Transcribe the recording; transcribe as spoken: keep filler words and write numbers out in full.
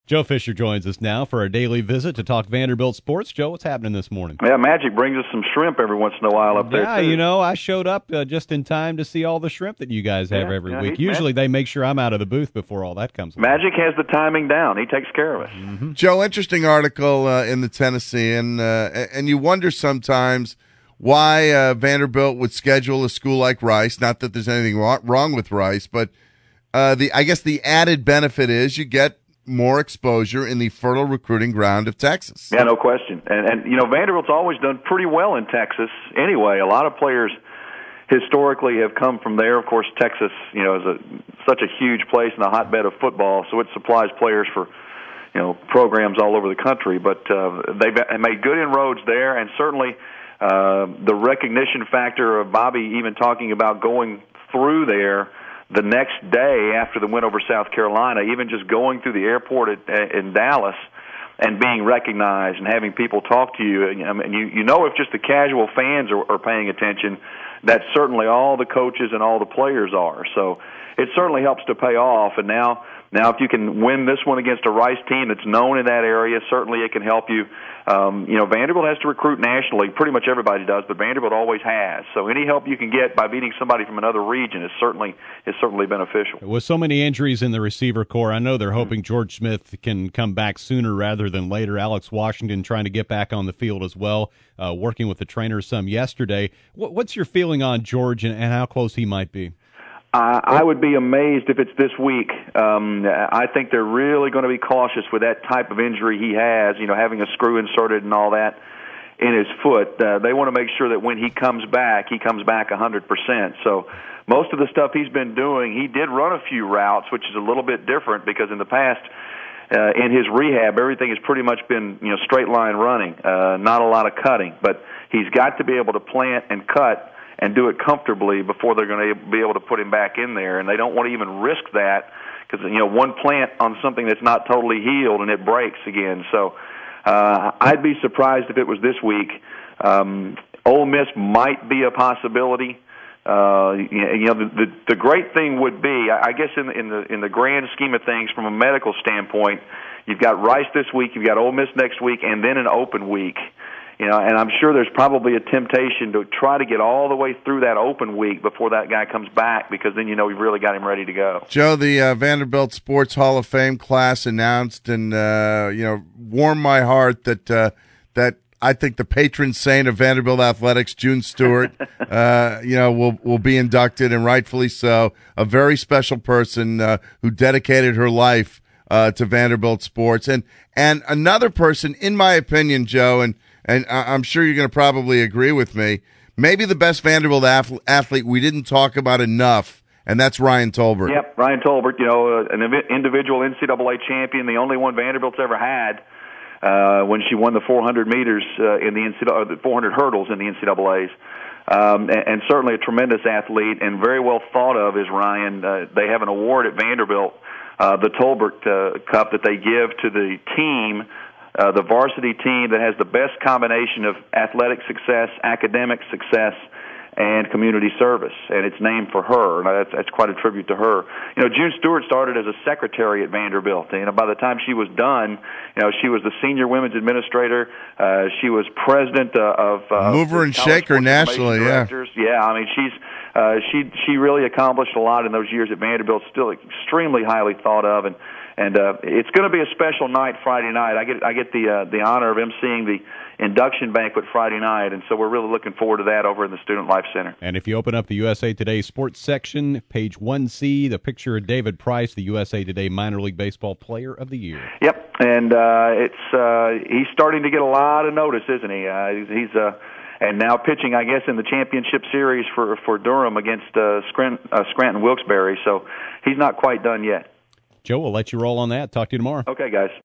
Joe Fisher joins us now for our daily visit to talk Vanderbilt sports. Joe, what's happening this morning? Yeah, Magic brings us some shrimp every once in a while up there, Yeah, too. you know, I showed up uh, just in time to see all the shrimp that you guys have Yeah, every yeah, week. he's Usually Magic. they make sure I'm out of the booth before all that comes along. Magic has the timing down. He takes care of us. Mm-hmm. Joe, interesting article uh, in the Tennessean, uh, and you wonder sometimes why uh, Vanderbilt would schedule a school like Rice. Not that there's anything wrong with Rice, but uh, the I guess the added benefit is you get more exposure in the fertile recruiting ground of Texas. Yeah, no question. And, and you know, Vanderbilt's always done pretty well in Texas anyway. A lot of players historically have come from there. Of course, Texas, you know, is a, such a huge place and a hotbed of football, so it supplies players for, you know, programs all over the country. But uh, they've made good inroads there, and certainly uh, the recognition factor of Bobby even talking about going through there the next day after the win over South Carolina, even just going through the airport at, in Dallas and being recognized and having people talk to you. And, I mean, you, you know if just the casual fans are, are paying attention, that certainly all the coaches and all the players are. So it certainly helps to pay off. And now, now if you can win this one against a Rice team that's known in that area, certainly it can help you. Um, you know, Vanderbilt has to recruit nationally. Pretty much everybody does, but Vanderbilt always has. So any help you can get by beating somebody from another region is certainly is certainly beneficial. With so many injuries in the receiver corps, I know they're hoping George Smith can come back sooner rather than later. Alex Washington trying to get back on the field as well, uh, working with the trainer some yesterday. What, what's your feeling on George and, and how close he might be? I, I would be amazed if it's this week. Um, I think they're really going to be cautious with that type of injury he has, you know, having a screw inserted and all that in his foot. Uh, they want to make sure that when he comes back, he comes back one hundred percent. So most of the stuff he's been doing, he did run a few routes, which is a little bit different because in the past, uh, in his rehab, everything has pretty much been, you know, straight line running, uh, not a lot of cutting. But he's got to be able to plant and cut and do it comfortably before they're going to be able to put him back in there. And they don't want to even risk that because, you know, one plant on something that's not totally healed and it breaks again. So uh, I'd be surprised if it was this week. Um, Ole Miss might be a possibility. Uh, you know, the, the, the great thing would be, I guess in the, in the in the grand scheme of things from a medical standpoint, you've got Rice this week, you've got Ole Miss next week, and then an open week. You know, and I'm sure there's probably a temptation to try to get all the way through that open week before that guy comes back, because then you know we've really got him ready to go. Joe, the uh, Vanderbilt Sports Hall of Fame class announced, and uh, you know, warmed my heart that uh, that I think the patron saint of Vanderbilt athletics, June Stewart, uh, you know, will will be inducted, and rightfully so. A very special person uh, who dedicated her life uh, to Vanderbilt sports, and and another person, in my opinion, Joe, and. And I'm sure you're going to probably agree with me, maybe the best Vanderbilt athlete we didn't talk about enough, and that's Ryan Tolbert. Yep, Ryan Tolbert, you know, uh, an individual N C double A champion, the only one Vanderbilt's ever had uh, when she won the four hundred meters uh, in the N C double A, the four hundred hurdles in the N C double A's. Um, and, and certainly a tremendous athlete and very well thought of is Ryan. Uh, they have an award at Vanderbilt, uh, the Tolbert uh, Cup, that they give to the team, Uh, the varsity team that has the best combination of athletic success, academic success, and community service, and it's named for her. And that's, that's quite a tribute to her. You know, June Stewart started as a secretary at Vanderbilt. You know, by the time she was done, you know, she was the senior women's administrator. Uh, she was president uh, of uh, mover and shaker nationally. Yeah, yeah. I mean, she's uh, she she really accomplished a lot in those years at Vanderbilt. Still extremely highly thought of, and. And uh, it's going to be a special night Friday night. I get I get the uh, the honor of emceeing the induction banquet Friday night, and so we're really looking forward to that over in the Student Life Center. And if you open up the U S A Today sports section, page one C, the picture of David Price, the U S A Today Minor League Baseball Player of the Year. Yep, and uh, it's uh, he's starting to get a lot of notice, isn't he? Uh, he's he's uh, and now pitching, I guess, in the championship series for for Durham against uh, Scranton, uh, Scranton Wilkes-Barre. So he's not quite done yet. Joe, we'll let you roll on that. Talk to you tomorrow. Okay, guys.